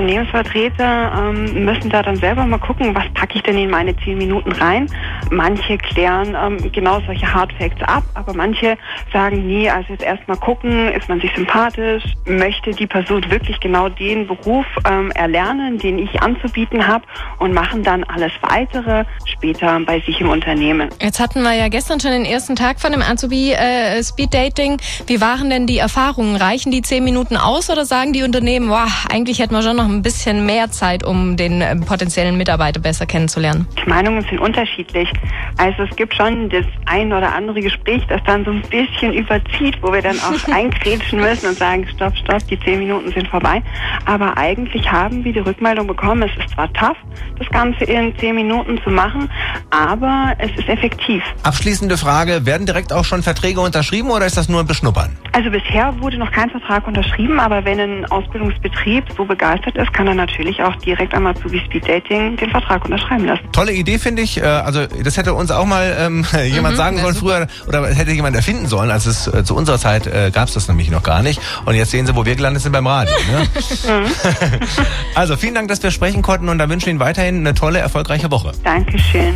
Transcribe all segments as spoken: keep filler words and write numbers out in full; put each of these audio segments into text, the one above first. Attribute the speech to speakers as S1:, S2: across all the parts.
S1: Unternehmensvertreter ähm, müssen da dann selber mal gucken, was packe ich denn in meine zehn Minuten rein. Manche klären ähm, genau solche Hard Facts ab, aber manche sagen, nee, also jetzt erstmal gucken, ist man sich sympathisch, möchte die Person wirklich genau den Beruf ähm, erlernen, den ich anzubieten habe, und machen dann alles Weitere später bei sich im Unternehmen.
S2: Jetzt hatten wir ja gestern schon den ersten Tag von dem Azubi äh, Speed Dating. Wie waren denn die Erfahrungen? Reichen die zehn Minuten aus oder sagen die Unternehmen, boah, eigentlich hätten wir schon noch ein bisschen mehr Zeit, um den äh, potenziellen Mitarbeiter besser kennenzulernen?
S1: Die Meinungen sind unterschiedlich. Also es gibt schon das ein oder andere Gespräch, das dann so ein bisschen überzieht, wo wir dann auch eingrätschen müssen und sagen, stopp, stopp, die zehn Minuten sind vorbei. Aber eigentlich haben wir die Rückmeldung bekommen, es ist zwar tough, das Ganze in zehn Minuten zu machen, aber es ist effektiv.
S3: Abschließende Frage, werden direkt auch schon Verträge unterschrieben oder ist das nur ein Beschnuppern?
S1: Also bisher wurde noch kein Vertrag unterschrieben, aber wenn ein Ausbildungsbetrieb so begeistert ist, kann er natürlich auch direkt am Azubi Speed Dating den Vertrag unterschreiben lassen.
S3: Tolle Idee, finde ich. Also das hätte uns auch mal ähm, jemand mhm, sagen sollen früher, oder hätte jemand erfinden sollen. Also es, äh, zu unserer Zeit äh, gab es das nämlich noch gar nicht. Und jetzt sehen Sie, wo wir gelandet sind, beim Radio. Ne? Also vielen Dank, dass wir sprechen konnten, und dann wünschen wir Ihnen weiterhin eine tolle, erfolgreiche Woche.
S1: Dankeschön.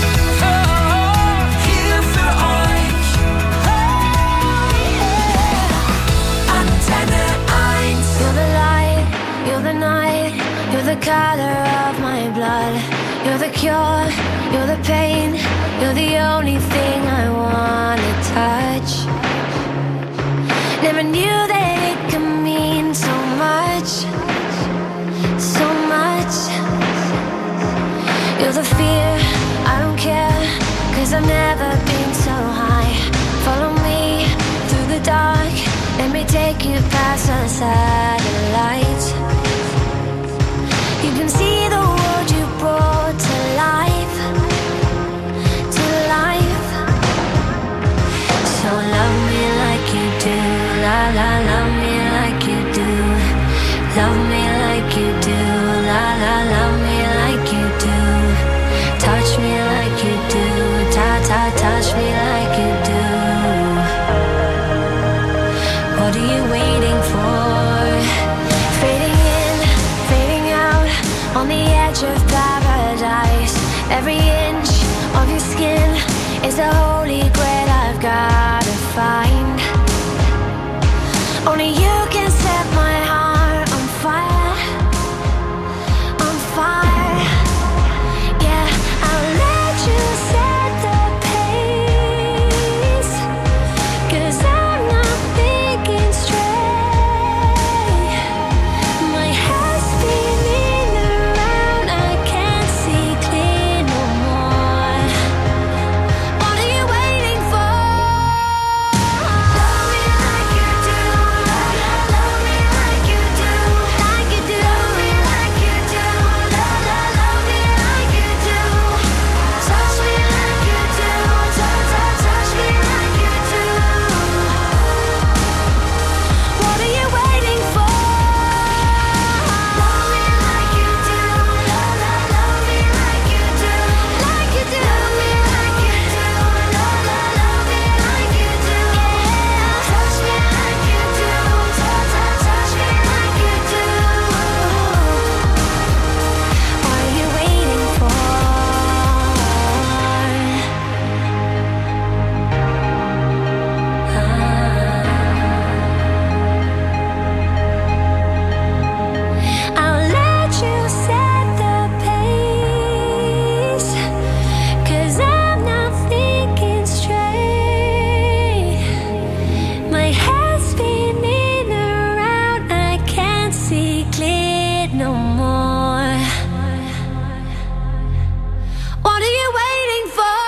S4: The color of my blood. You're the cure, you're the pain. You're the only thing I wanna touch. Never knew that it could mean so much, so much. You're the fear, I don't care, 'cause I've never been so high. Follow me through the dark, let me take you past the satellites. You can see the world you brought to life, to life. So love me like you do, la la, love me like you do. Love me like you do, la la, love me like you do. Touch me like you do, ta ta, touch me like you do. What are you waiting for? Fading in, fading out, on the edge of paradise. Every inch of your skin is a holy grail I've gotta find. Only you can set my heart on fire, on fire. Yeah, I'll let you set the pace, 'cause I'm not thinking straight. My head's spinning around, I can't see clear no more. What are you waiting for? Love me like you do, love, love, love me like you do, like you do. Love me like you do, love, love, love me like you do. Touch me like you do, touch, touch, touch me like you do. What are you waiting for? Love me like you do, love, love, love me like you do, like you do. Love me like you do, love, love, love me like you do. Yeah, touch me like you do, touch, touch, touch me like you do. What are you waiting for? I'll let you set the pace, 'cause I'm not thinking straight. My head's spinning around, I can't see clear no more. What are you waiting for?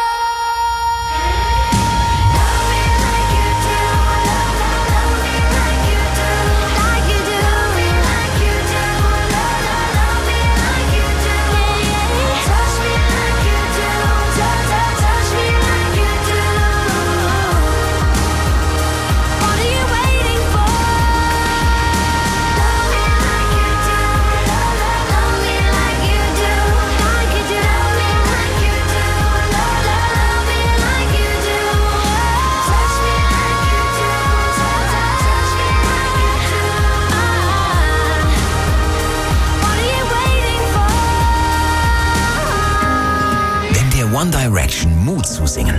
S4: Love me like you do, love, love, love me like you do, like you do. Love me like you do, love, love, love me like you do. Yeah, touch me like you do, touch, touch, touch me like you do. What are you waiting for? Love me like you do, love, love, love
S5: One Direction Mut zusingen.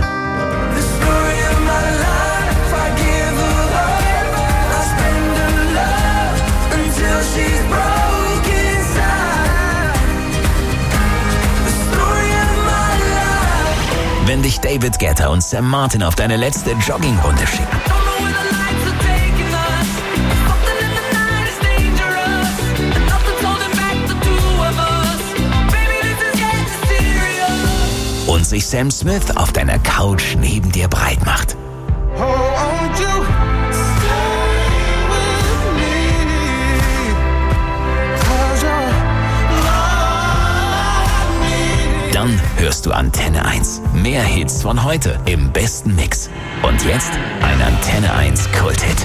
S5: Wenn dich David Guetta und Sam Martin auf deine letzte Joggingrunde schicken. Und sich Sam Smith auf deiner Couch neben dir breit macht. Dann hörst du Antenne eins. Mehr Hits von heute im besten Mix. Und jetzt ein Antenne eins Kulthit.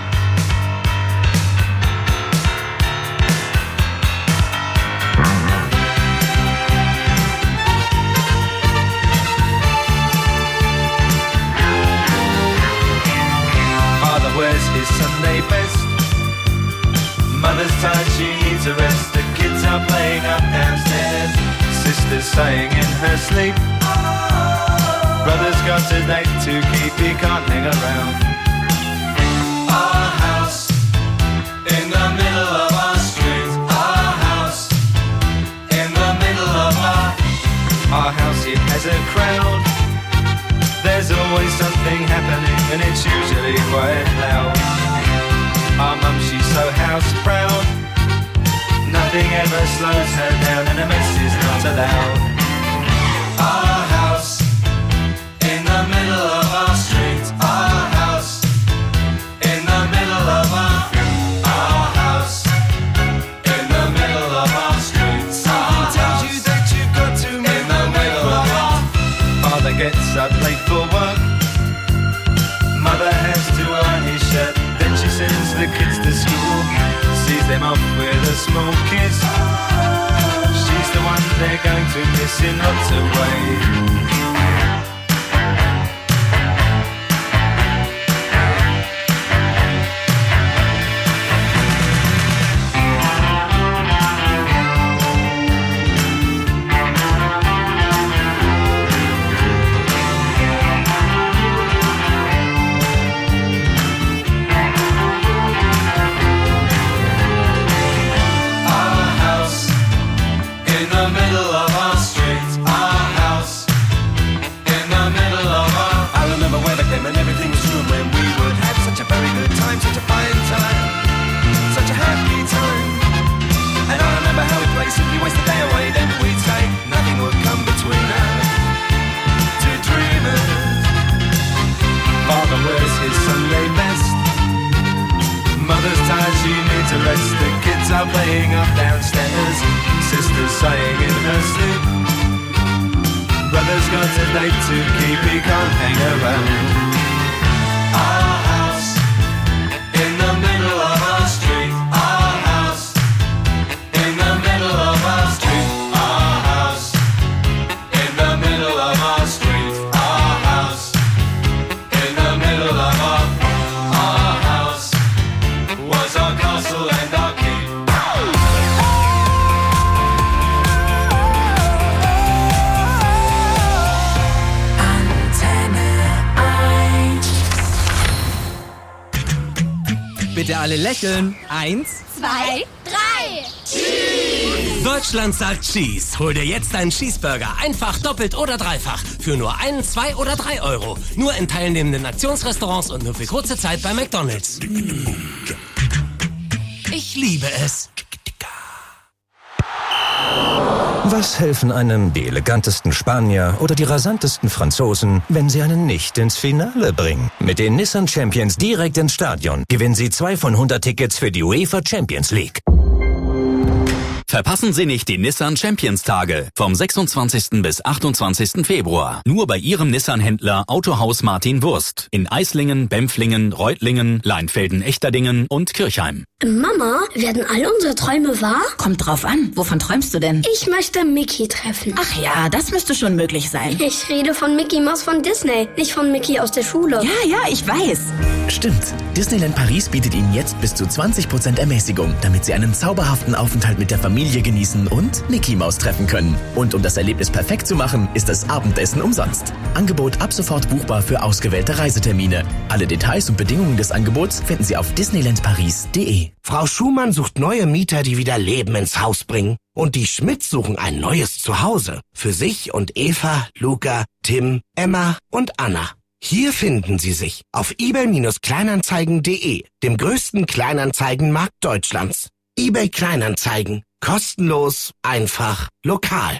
S6: Father wears his Sunday best. Mother's tired, she needs a rest. The kids are playing up downstairs. Sister's sighing in her sleep. Brother's got a date to keep, he can't hang around. Our house in the middle of our street. Our house in the middle of our Our house, it has a crowd. There's always something happening and it's usually quite loud. Our mum, she's so house proud. Nothing ever slows her down and a mess is not allowed. Our house in the middle of our street. Our house in the middle of our Our house in the middle of our street. Something tells you that you've got to move in the middle of our Father gets up late for work. Mother has to iron his shirt. Then she sends the kids to school. Sees them off with a small kiss. She's the one they're going to miss in lots of ways. Playing up downstairs, sister's sighing in her sleep. Brother's got a date to keep, he can't hang around. Our house in the middle of our street. Our house in the middle of our street. Our house in the middle of our street. Our house in the middle of our Our house was our castle and our keep.
S7: Bitte alle lächeln. Eins,
S8: zwei, drei.
S7: Cheese! Deutschland sagt Cheese. Hol dir jetzt einen Cheeseburger. Einfach, doppelt oder dreifach. Für nur ein, zwei oder drei Euro. Nur in teilnehmenden Aktionsrestaurants und nur für kurze Zeit bei McDonald's. Ich liebe es.
S5: Was helfen einem die elegantesten Spanier oder die rasantesten Franzosen, wenn sie einen nicht ins Finale bringen? Mit den Nissan Champions direkt ins Stadion gewinnen Sie zwei von hundert Tickets für die UEFA Champions League.
S9: Verpassen Sie nicht die Nissan Champions Tage vom sechsundzwanzigsten bis achtundzwanzigsten Februar. Nur bei Ihrem Nissan-Händler Autohaus Martin Wurst in Eislingen, Bempflingen, Reutlingen, Leinfelden-Echterdingen und Kirchheim.
S8: Mama, werden all unsere Träume wahr?
S10: Kommt drauf an. Wovon träumst du denn?
S8: Ich möchte Mickey treffen.
S10: Ach ja, das müsste schon möglich sein.
S8: Ich rede von Mickey Mouse von Disney, nicht von Mickey aus der Schule.
S10: Ja, ja, ich weiß.
S11: Stimmt. Disneyland Paris bietet Ihnen jetzt bis zu zwanzig Prozent Ermäßigung, damit Sie einen zauberhaften Aufenthalt mit der Familie Familie genießen und Mickey Maus treffen können. Und um das Erlebnis perfekt zu machen, ist das Abendessen umsonst. Angebot ab sofort buchbar für ausgewählte Reisetermine. Alle Details und Bedingungen des Angebots finden Sie auf disneylandparis punkt de.
S12: Frau Schumann sucht neue Mieter, die wieder Leben ins Haus bringen. Und die Schmidts suchen ein neues Zuhause. Für sich und Eva, Luca, Tim, Emma und Anna. Hier finden Sie sich auf ebay Kleinanzeigen punkt de, dem größten Kleinanzeigenmarkt Deutschlands. eBay Kleinanzeigen. Kostenlos, einfach, lokal.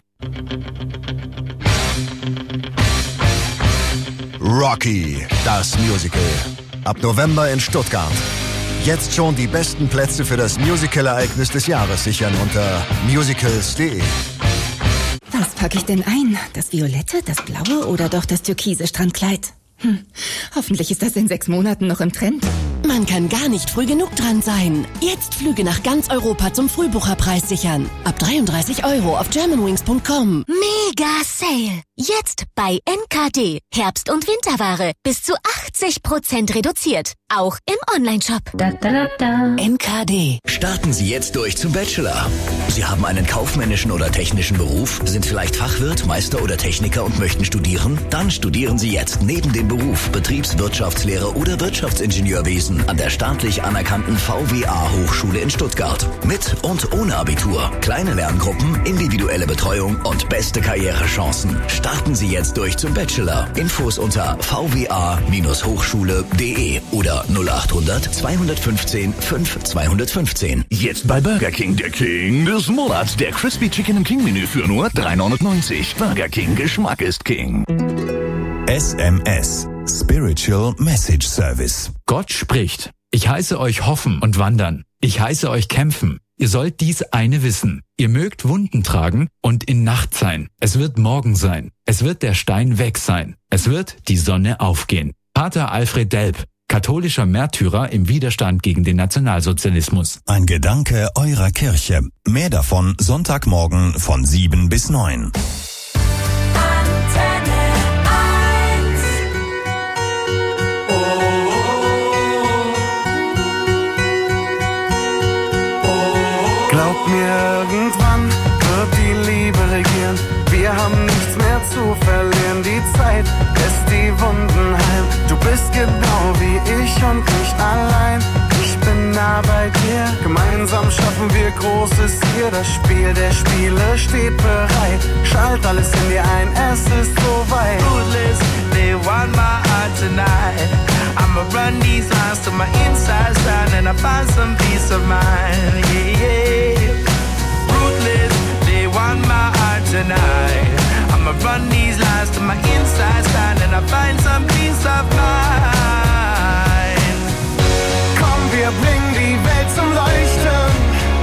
S13: Rocky, das Musical. Ab November in Stuttgart. Jetzt schon die besten Plätze für das Musical-Ereignis des Jahres sichern unter musicals punkt de.
S14: Was packe ich denn ein? Das Violette, das Blaue oder doch das türkise Strandkleid? Hm. Hoffentlich ist das in sechs Monaten noch im Trend.
S15: Man kann gar nicht früh genug dran sein. Jetzt Flüge nach ganz Europa zum Frühbucherpreis sichern. Ab dreiunddreißig Euro auf germanwings punkt com.
S16: Mega Sale! Jetzt bei N K D. Herbst- und Winterware. Bis zu achtzig Prozent reduziert. Auch im Onlineshop.
S10: Da, da, da.
S11: N K D. Starten Sie jetzt durch zum Bachelor. Sie haben einen kaufmännischen oder technischen Beruf, sind vielleicht Fachwirt, Meister oder Techniker und möchten studieren? Dann studieren Sie jetzt neben dem Beruf Betriebswirtschaftslehre oder Wirtschaftsingenieurwesen an der staatlich anerkannten V W A-Hochschule in Stuttgart. Mit und ohne Abitur. Kleine Lerngruppen, individuelle Betreuung und beste Karrierechancen. Starten Sie jetzt durch zum Bachelor. Infos unter v w a Hochschule punkt de oder null acht hundert zweihundertfünfzehn fünf zweihundertfünfzehn.
S17: Jetzt bei Burger King der King des Monats. Der Crispy Chicken im King Menü für nur drei neunundneunzig. Burger King, Geschmack ist King.
S18: S M S, Spiritual Message Service.
S19: Gott spricht. Ich heiße euch hoffen und wandern. Ich heiße euch kämpfen. Ihr sollt dies eine wissen. Ihr mögt Wunden tragen und in Nacht sein. Es wird Morgen sein. Es wird der Stein weg sein. Es wird die Sonne aufgehen. Pater Alfred Delp, katholischer Märtyrer im Widerstand gegen den Nationalsozialismus.
S18: Ein Gedanke eurer Kirche. Mehr davon Sonntagmorgen von sieben bis neun.
S6: Glaub mir, irgendwann wird die Liebe regieren. Wir haben nichts mehr zu verlieren. Die Zeit lässt die Wunden heilen. Du bist genau wie ich und nicht allein. Ich bin nah bei dir. Gemeinsam schaffen wir Großes hier. Das Spiel der Spiele steht bereit. Schalt alles in dir ein, es ist soweit.
S20: Ruthless, they want my heart tonight. I'ma run these lines to my inside side and I find some peace of mind. Yeah, yeah. Ruthless, they want my heart tonight. I'ma run these lines to my inside side and I find some peace of mind.
S6: Komm, wir bringen die Welt zum Leuchten.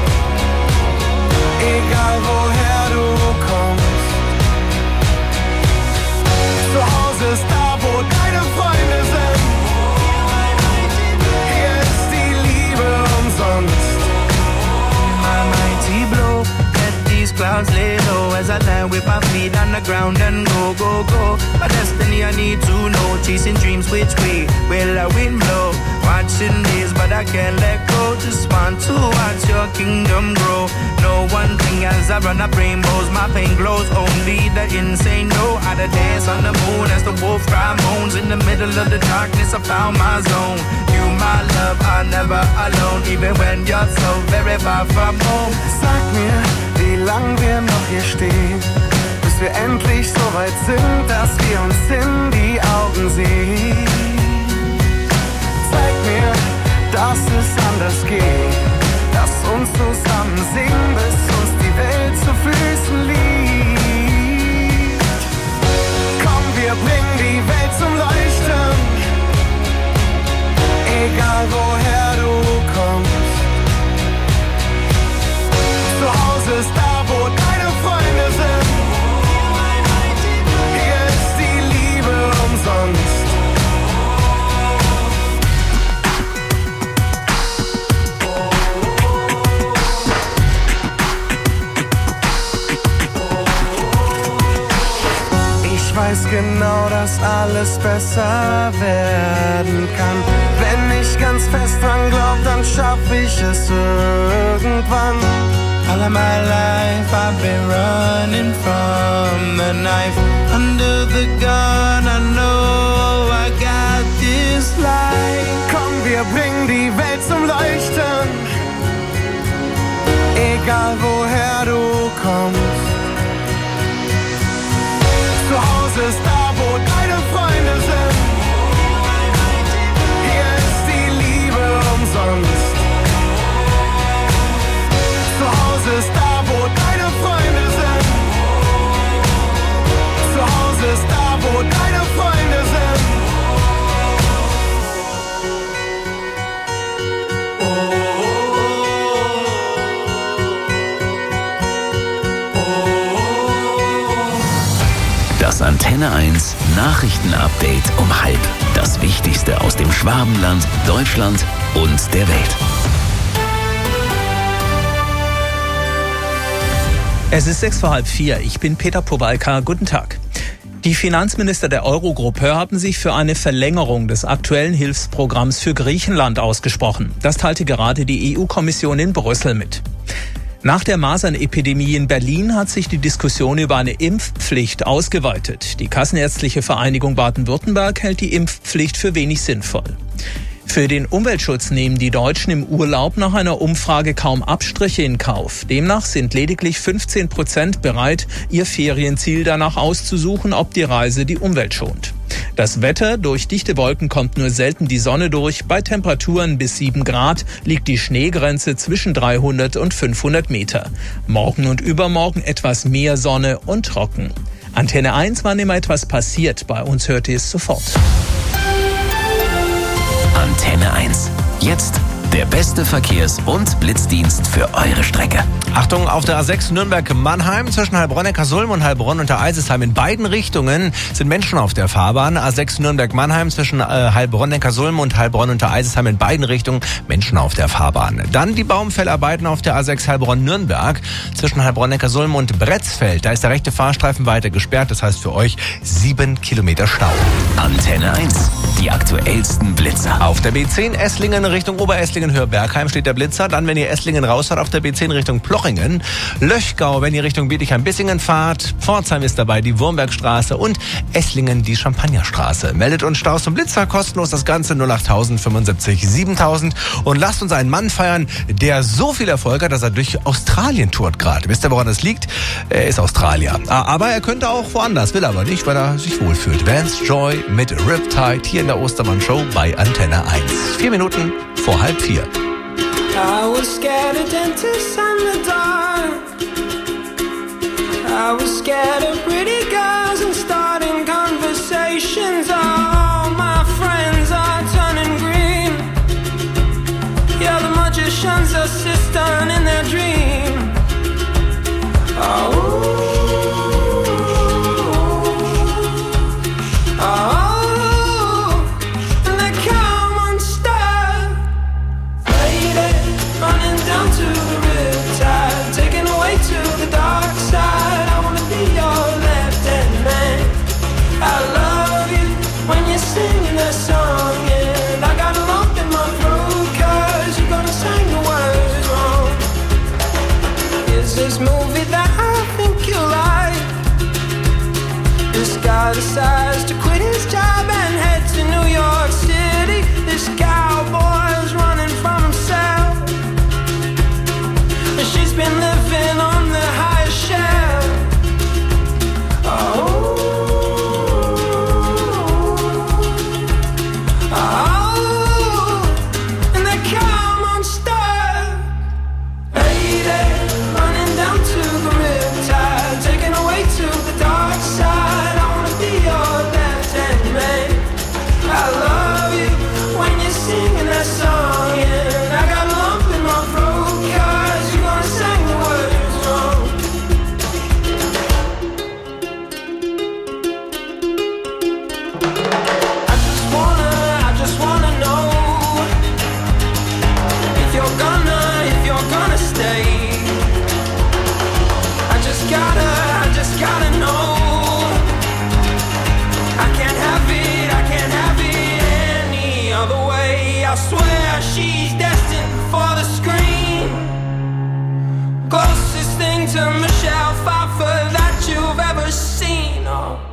S6: Egal woher du kommst. Zu Hause ist da, wo deine Freunde sind. Hier ist die Liebe umsonst.
S20: My mighty blow, let these clouds lay low as I land with my feet on the ground and go, go, go. My destiny I need to know, chasing dreams which way will the wind blow. Watching days but I can't let go, just want to watch your kingdom grow. No one thing as I run up rainbows, my pain glows, only the insane know how to dance on the moon as the wolf cry moans. In the middle of the darkness I found my zone. You my love, I'm never alone, even when you're so very far from home.
S6: Sag mir, wie lang wir noch hier stehen, bis wir endlich so weit sind, dass wir uns in die Augen sehen. Zeig mir, dass es anders geht. Lass uns zusammen singen, bis uns die Welt zu Füßen liegt. Komm, wir bringen die Welt zum Leuchten. Egal woher du kommst. Zu Hause ist da, wo deine Freunde sind. Hier ist die Liebe umsonst. Ich weiß genau, dass alles besser werden kann. Wenn ich ganz fest dran glaub, dann schaff ich es irgendwann.
S20: All of my life I've been running from the knife. Under the gun, I know I got this life.
S6: Komm, wir bringen die Welt zum Leuchten. Egal woher du kommst. Zu Hause ist da, wo deine Freunde sind. Hier ist die Liebe umsonst. Zu Hause ist da, wo deine Freunde sind. Zu Hause ist da, wo deine Freunde sind.
S11: Das Antenne eins Nachrichtenupdate um halb. Das Wichtigste aus dem Schwabenland, Deutschland und der Welt.
S21: Es ist sechs vor halb vier. Ich bin Peter Powalka. Guten Tag. Die Finanzminister der Eurogruppe haben sich für eine Verlängerung des aktuellen Hilfsprogramms für Griechenland ausgesprochen. Das teilte gerade die E U-Kommission in Brüssel mit. Nach der Masernepidemie in Berlin hat sich die Diskussion über eine Impfpflicht ausgeweitet. Die Kassenärztliche Vereinigung Baden-Württemberg hält die Impfpflicht für wenig sinnvoll. Für den Umweltschutz nehmen die Deutschen im Urlaub nach einer Umfrage kaum Abstriche in Kauf. Demnach sind lediglich fünfzehn Prozent bereit, ihr Ferienziel danach auszusuchen, ob die Reise die Umwelt schont. Das Wetter: durch dichte Wolken kommt nur selten die Sonne durch. Bei Temperaturen bis sieben Grad liegt die Schneegrenze zwischen dreihundert und fünfhundert Meter. Morgen und übermorgen etwas mehr Sonne und trocken. Antenne eins, wann immer etwas passiert, bei uns hört ihr es sofort.
S11: Antenne eins. Jetzt der beste Verkehrs- und Blitzdienst für eure Strecke.
S3: Achtung, auf der A sechs Nürnberg-Mannheim zwischen Heilbronn-Neckarsulm und Heilbronn unter Eisesheim in beiden Richtungen sind Menschen auf der Fahrbahn. A sechs Nürnberg-Mannheim zwischen äh, Heilbronn-Neckarsulm und Heilbronn unter Eisesheim in beiden Richtungen Menschen auf der Fahrbahn. Dann die Baumfellarbeiten auf der A sechs Heilbronn-Nürnberg zwischen Heilbronn-Neckarsulm und Bretzfeld. Da ist der rechte Fahrstreifen weiter gesperrt, das heißt für euch sieben Kilometer Stau.
S11: Antenne eins, die aktuellsten Blitzer.
S3: Auf der B zehn Esslingen Richtung Oberesslingen-Hörbergheim steht der Blitzer. Dann, wenn ihr Esslingen rausfahrt, auf der B zehn Richtung Plochingen. Löchgau, wenn ihr Richtung Bietigheim-Bissingen fahrt. Pforzheim ist dabei, die Wurmbergstraße und Esslingen die Champagnerstraße. Meldet uns Staus zum Blitzer, kostenlos das Ganze null acht fünfundsiebzig siebentausend. Und lasst uns einen Mann feiern, der so viel Erfolg hat, dass er durch Australien tourt gerade. Wisst ihr, woran das liegt? Er ist Australier. Aber er könnte auch woanders, will aber nicht, weil er sich wohlfühlt. Vance Joy mit Riptide hier in der Ostermann-Show bei Antenne eins. Vier Minuten vor halb vier.
S20: I was scared of dentists and the dark. I was scared of pretty girls and starting conversations. All my friends are turning green. Yeah, the magician's assistant in their dream. Oh, oh. Singing that song, and I got a lump in my throat, 'cause you're gonna sing the words wrong. Is this movie that I think you like? This guy decides to quit his job and head to New York City. This guy